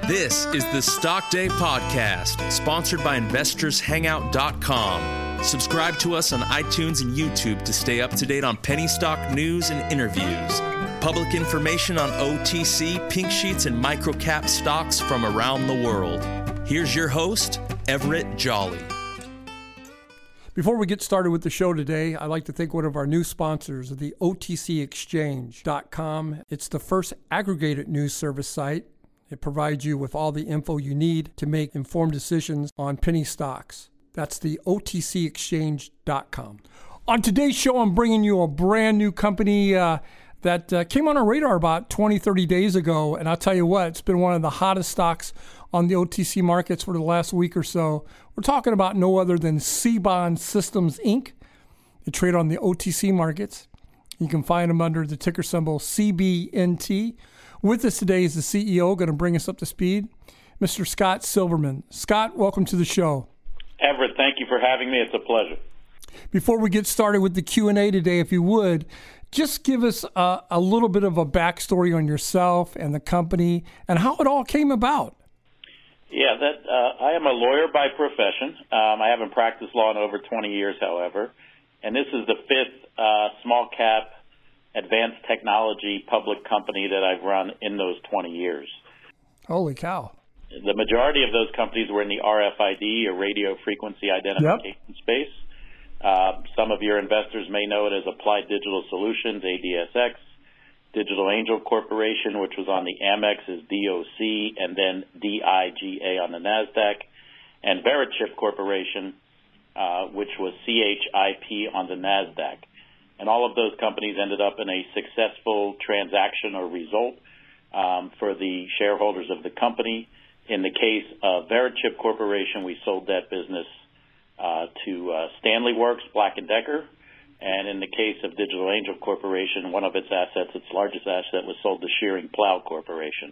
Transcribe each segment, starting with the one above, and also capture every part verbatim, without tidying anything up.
This is the Stock Day Podcast, sponsored by Investors Hangout dot com. Subscribe to us on iTunes and YouTube to stay up to date on penny stock news and interviews. Public information on O T C, pink sheets, and microcap stocks from around the world. Here's your host, Everett Jolly. Before we get started with the show today, I'd like to thank one of our new sponsors, the O T C Exchange dot com. It's the first aggregated news service site. It provides you with all the info you need to make informed decisions on penny stocks. That's the O T C Exchange dot com. On today's show, I'm bringing you a brand new company uh, that uh, came on our radar about twenty, thirty days ago. And I'll tell you what, it's been one of the hottest stocks on the O T C markets for the last week or so. We're talking about no other than C-Bond Systems, Incorporated. They trade on the O T C markets. You can find them under the ticker symbol C B N T. With us today is the C E O, going to bring us up to speed, Mister Scott Silverman. Scott, welcome to the show. Everett, thank you for having me. It's a pleasure. Before we get started with the Q and A today, if you would, just give us a, a little bit of a backstory on yourself and the company and how it all came about. Yeah, that uh, I am a lawyer by profession. Um, I haven't practiced law in over twenty years, however, and this is the fifth uh, small cap advanced technology public company that I've run in those twenty years. Holy cow. The majority of those companies were in the R F I D, or radio frequency identification yep. space. Uh, some of your investors may know it as Applied Digital Solutions, A D S X, Digital Angel Corporation, which was on the Amex, is D O C, and then D I G A on the NASDAQ, and Verichip Corporation, uh, which was C H I P on the NASDAQ. And all of those companies ended up in a successful transaction or result um, for the shareholders of the company. In the case of Verichip Corporation, we sold that business uh, to uh, Stanley Works, Black and Decker. And in the case of Digital Angel Corporation, one of its assets, its largest asset, was sold to Shearing Plow Corporation.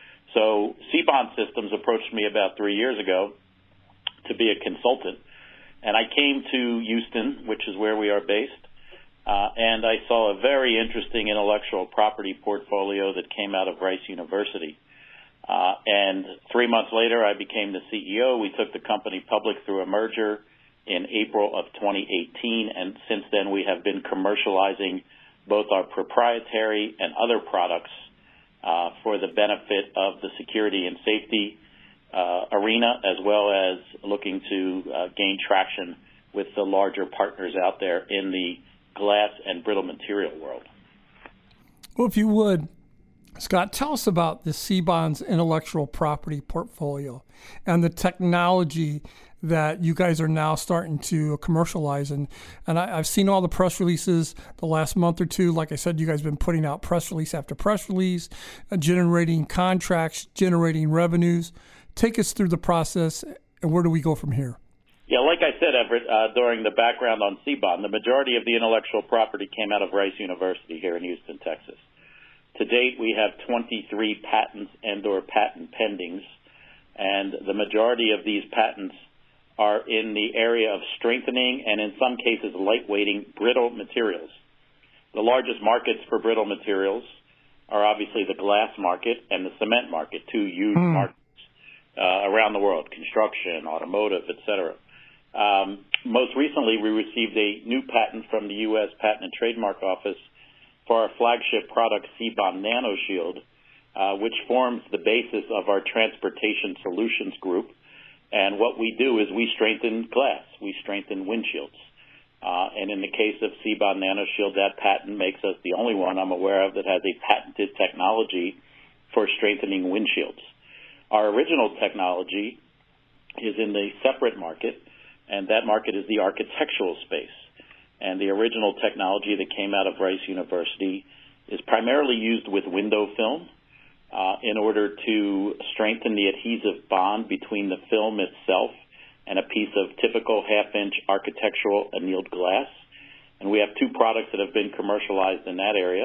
So C-Bond Systems approached me about three years ago to be a consultant. And I came to Houston, which is where we are based. Uh, and I saw a very interesting intellectual property portfolio that came out of Rice University. Uh, and three months later, I became the C E O. We took the company public through a merger in April of twenty eighteen, and since then we have been commercializing both our proprietary and other products uh, for the benefit of the security and safety uh, arena, as well as looking to uh, gain traction with the larger partners out there in the glass and brittle material world. Well, if you would, Scott, tell us about the C-Bond's intellectual property portfolio and the technology that you guys are now starting to commercialize. And, and I, I've seen all the press releases the last month or two. Like I said, you guys have been putting out press release after press release, uh, generating contracts, generating revenues. Take us through the process, and where do we go from here? Yeah, like I said, Everett, uh, during the background on C-Bond, the majority of the intellectual property came out of Rice University here in Houston, Texas. To date, we have twenty-three patents and or patent pendings, and the majority of these patents are in the area of strengthening and, in some cases, lightweighting brittle materials. The largest markets for brittle materials are obviously the glass market and the cement market, two huge mm. markets uh, around the world, construction, automotive, et cetera. Um, most recently, we received a new patent from the U S Patent and Trademark Office for our flagship product, C-Bond NanoShield, uh, which forms the basis of our Transportation Solutions Group. And what we do is we strengthen glass. We strengthen windshields. Uh, and in the case of C-Bond NanoShield, that patent makes us the only one I'm aware of that has a patented technology for strengthening windshields. Our original technology is in the separate market, and that market is the architectural space. And the original technology that came out of Rice University is primarily used with window film uh, in order to strengthen the adhesive bond between the film itself and a piece of typical half-inch architectural annealed glass. And we have two products that have been commercialized in that area.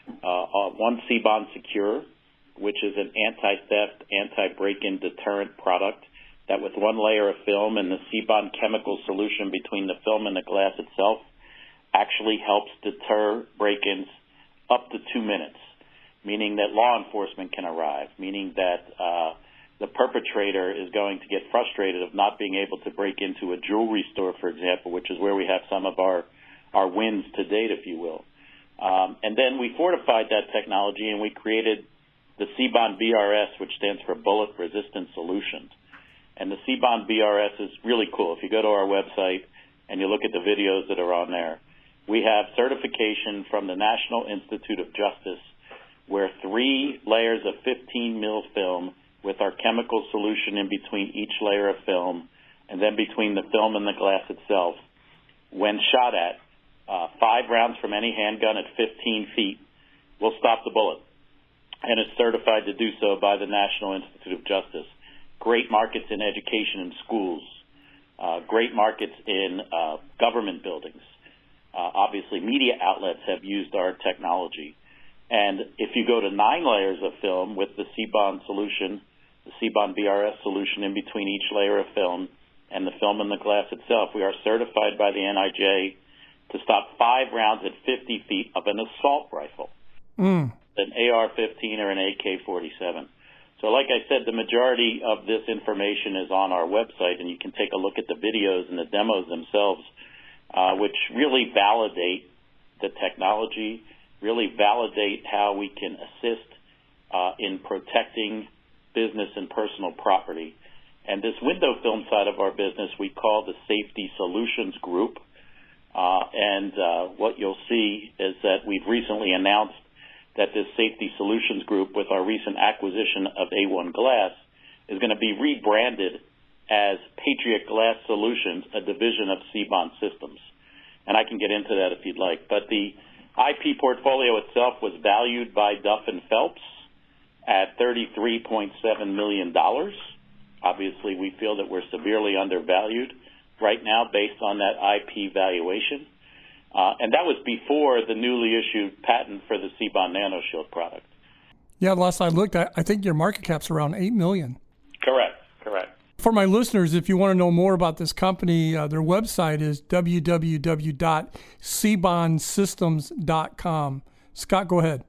Uh, one, C-Bond Secure, which is an anti-theft, anti-break-in deterrent product that with one layer of film and the C-Bond chemical solution between the film and the glass itself actually helps deter break-ins up to two minutes, meaning that law enforcement can arrive, meaning that uh, the perpetrator is going to get frustrated of not being able to break into a jewelry store, for example, which is where we have some of our, our wins to date, if you will. Um, and then we fortified that technology, and we created the C-Bond B R S, which stands for Bullet Resistant Solutions. And the C-Bond B R S is really cool. If you go to our website and you look at the videos that are on there, we have certification from the National Institute of Justice, where three layers of fifteen mil film with our chemical solution in between each layer of film, and then between the film and the glass itself, when shot at uh, five rounds from any handgun at fifteen feet, will stop the bullet. And it's certified to do so by the National Institute of Justice. Great markets in education and schools. Uh, great markets in uh, government buildings. Uh, obviously, media outlets have used our technology. And if you go to nine layers of film with the C-Bond solution, the C-Bond B R S solution in between each layer of film and the film and the glass itself, we are certified by the N I J to stop five rounds at fifty feet of an assault rifle. Mm. An A R fifteen or an A K forty-seven. So like I said, the majority of this information is on our website, and you can take a look at the videos and the demos themselves, uh, which really validate the technology, really validate how we can assist uh, in protecting business and personal property. And this window film side of our business we call the Safety Solutions Group. Uh, and uh, what you'll see is that we've recently announced that this Safety Solutions Group, with our recent acquisition of A one Glass, is going to be rebranded as Patriot Glass Solutions, a division of C-Bond Systems. And I can get into that if you'd like. But the I P portfolio itself was valued by Duff and Phelps at thirty-three point seven million dollars. Obviously, we feel that we're severely undervalued right now based on that I P valuation. Uh, and that was before the newly issued patent for the C-Bond NanoShield product. Yeah, last I looked, I, I think your market cap's around eight million dollars. Correct, correct. For my listeners, if you want to know more about this company, uh, their website is w w w dot c bond systems dot com. Scott, go ahead.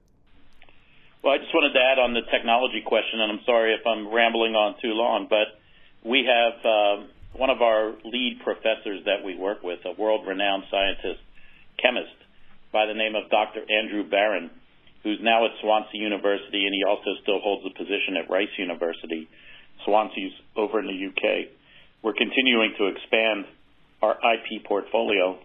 Well, I just wanted to add on the technology question, and I'm sorry if I'm rambling on too long, but we have uh, one of our lead professors that we work with, a world-renowned scientist, chemist by the name of Doctor Andrew Barron, who's now at Swansea University, and he also still holds a position at Rice University. Swansea's over in the U K. We're continuing to expand our I P portfolio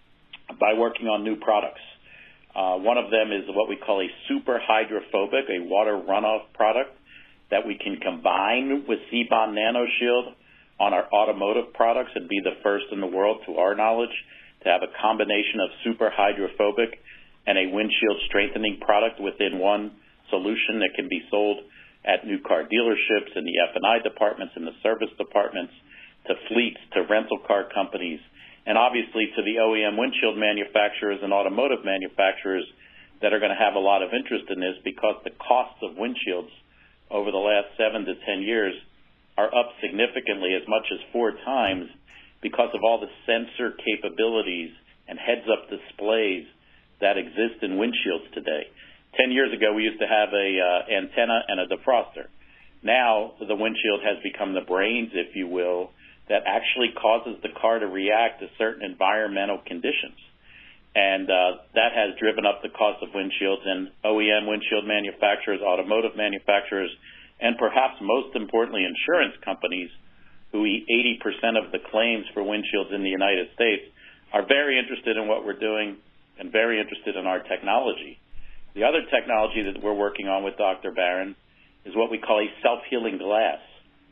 by working on new products. Uh, one of them is what we call a super hydrophobic, a water runoff product that we can combine with C-Bond NanoShield on our automotive products and be the first in the world, to our knowledge, to have a combination of super hydrophobic and a windshield strengthening product within one solution that can be sold at new car dealerships, in the F and I departments, in the service departments, to fleets, to rental car companies, and obviously to the O E M windshield manufacturers and automotive manufacturers that are going to have a lot of interest in this, because the costs of windshields over the last seven to ten years are up significantly, as much as four times, because of all the sensor capabilities and heads-up displays that exist in windshields today. Ten years ago, we used to have a uh, antenna and a defroster. Now, the windshield has become the brains, if you will, that actually causes the car to react to certain environmental conditions. And uh, that has driven up the cost of windshields, and O E M windshield manufacturers, automotive manufacturers, and perhaps most importantly, insurance companies, who eat eighty percent of the claims for windshields in the United States, are very interested in what we're doing and very interested in our technology. The other technology that we're working on with Doctor Barron is what we call a self-healing glass,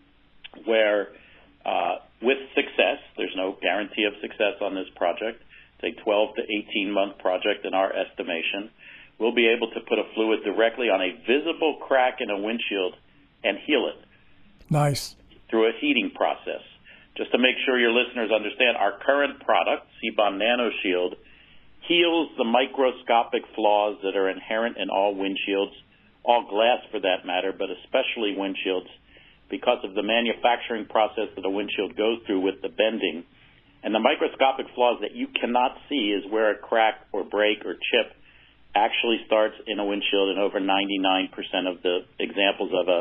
where uh, with success, there's no guarantee of success on this project, it's a twelve to eighteen month project in our estimation, we'll be able to put a fluid directly on a visible crack in a windshield and heal it. Nice. Through a heating process. Just to make sure your listeners understand, our current product, C-Bond NanoShield, heals the microscopic flaws that are inherent in all windshields, all glass for that matter, but especially windshields, because of the manufacturing process that a windshield goes through with the bending. And the microscopic flaws that you cannot see is where a crack or break or chip actually starts in a windshield in over ninety-nine percent of the examples of a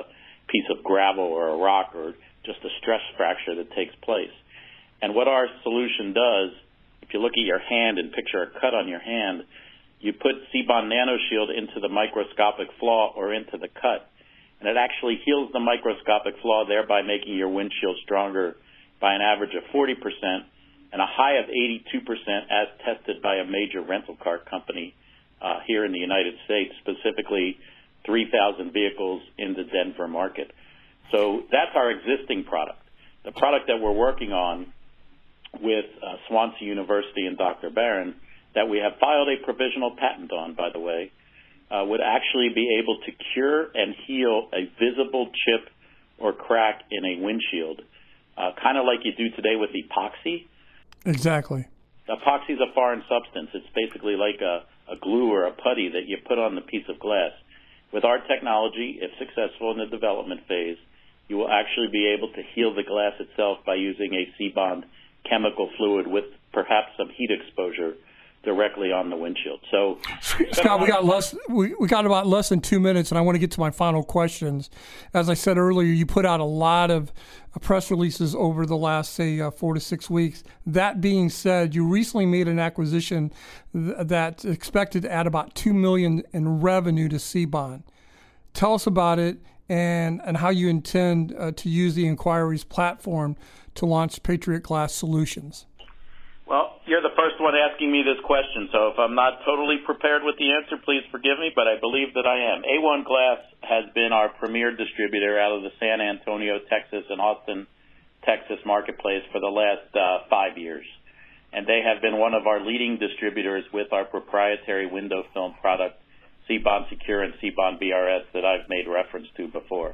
piece of gravel or a rock or just a stress fracture that takes place. And what our solution does, if you look at your hand and picture a cut on your hand, you put C-Bond NanoShield into the microscopic flaw or into the cut, and it actually heals the microscopic flaw, thereby making your windshield stronger by an average of forty percent and a high of eighty-two percent as tested by a major rental car company uh, here in the United States, specifically three thousand vehicles in the Denver market. So that's our existing product. The product that we're working on with uh, Swansea University and Doctor Barron, that we have filed a provisional patent on, by the way, uh, would actually be able to cure and heal a visible chip or crack in a windshield, uh, kind of like you do today with epoxy. Exactly. Epoxy is a foreign substance. It's basically like a, a glue or a putty that you put on the piece of glass. With our technology, if successful in the development phase, you will actually be able to heal the glass itself by using a C-Bond chemical fluid with perhaps some heat exposure directly on the windshield. So, Scott, we got less. We, we got about less than two minutes, and I want to get to my final questions. As I said earlier, you put out a lot of uh, press releases over the last, say, uh, four to six weeks. That being said, you recently made an acquisition th- that's expected to add about two million dollars in revenue to C-Bond. Tell us about it and and how you intend uh, to use the Inquiry's platform to launch Patriot Glass Solutions. Well, you're the first one asking me this question, so if I'm not totally prepared with the answer, please forgive me, but I believe that I am. A one Glass has been our premier distributor out of the San Antonio, Texas, and Austin, Texas marketplace for the last uh, five years. And they have been one of our leading distributors with our proprietary window film product, C-Bond Secure and C-Bond B R S, that I've made reference to before.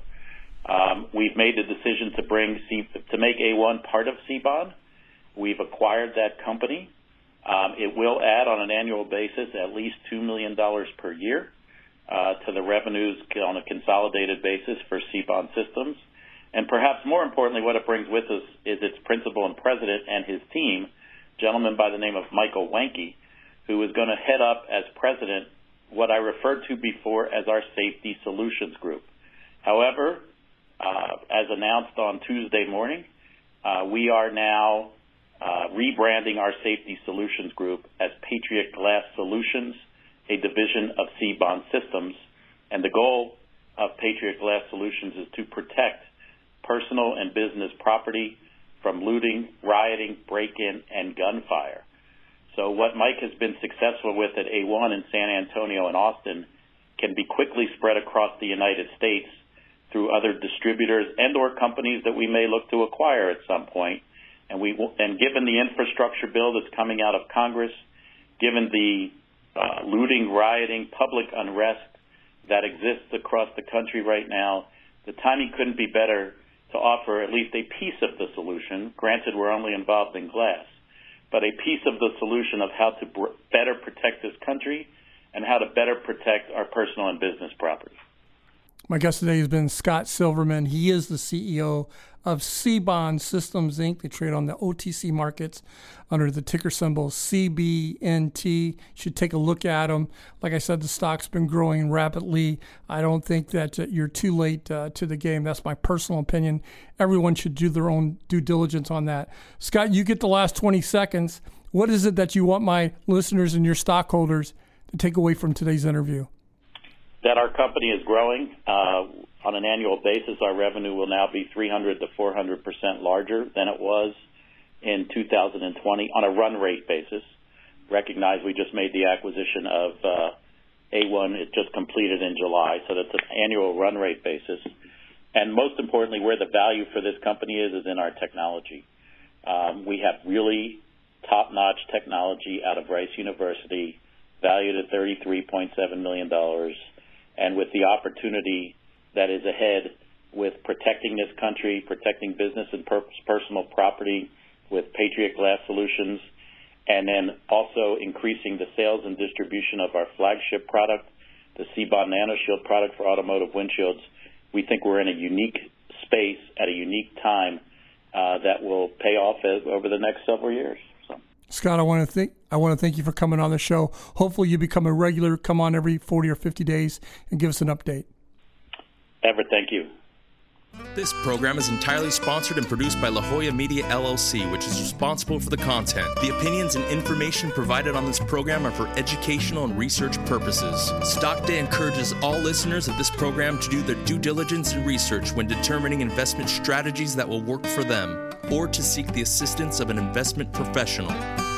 Um, we've made the decision to bring C- to make A one part of C-Bond. We've acquired that company. Um, it will add on an annual basis at least two million dollars per year uh, to the revenues on a consolidated basis for C-Bond Systems. And perhaps more importantly, what it brings with us is its principal and president and his team, a gentleman by the name of Michael Wenke, who is going to head up as president what I referred to before as our Safety Solutions Group. However, uh, as announced on Tuesday morning, uh, we are now Uh, rebranding our Safety Solutions Group as Patriot Glass Solutions, a division of C-Bond Systems. And the goal of Patriot Glass Solutions is to protect personal and business property from looting, rioting, break-in, and gunfire. So what Mike has been successful with at A one in San Antonio and Austin can be quickly spread across the United States through other distributors and or companies that we may look to acquire at some point. And we and given the infrastructure bill that's coming out of Congress, given the uh, looting, rioting, public unrest that exists across the country right now, the timing couldn't be better to offer at least a piece of the solution. Granted, we're only involved in glass, but a piece of the solution of how to br- better protect this country and how to better protect our personal and business property. My guest today has been Scott Silverman. He is the C E O of C-Bond Systems, Incorporated. They trade on the O T C markets under the ticker symbol C B N T. You should take a look at them. Like I said, the stock's been growing rapidly. I don't think that uh, you're too late uh, to the game. That's my personal opinion. Everyone should do their own due diligence on that. Scott, you get the last twenty seconds. What is it that you want my listeners and your stockholders to take away from today's interview? That our company is growing. Uh, on an annual basis, our revenue will now be three hundred to four hundred percent larger than it was in two thousand twenty on a run rate basis. Recognize we just made the acquisition of uh, A one. It just completed in July, so that's an annual run rate basis. And most importantly, where the value for this company is, is in our technology. Um, we have really top-notch technology out of Rice University, valued at thirty-three point seven million dollars. And with the opportunity that is ahead with protecting this country, protecting business and per- personal property with Patriot Glass Solutions, and then also increasing the sales and distribution of our flagship product, the C-Bond NanoShield product for automotive windshields, we think we're in a unique space at a unique time uh, that will pay off as, over the next several years. So. Scott, I want to thank I want to thank you for coming on the show. Hopefully you become a regular, come on every forty or fifty days and give us an update. Everett, thank you. This program is entirely sponsored and produced by La Jolla Media L L C, which is responsible for the content. The opinions and information provided on this program are for educational and research purposes. Stock Day encourages all listeners of this program to do their due diligence and research when determining investment strategies that will work for them, or to seek the assistance of an investment professional.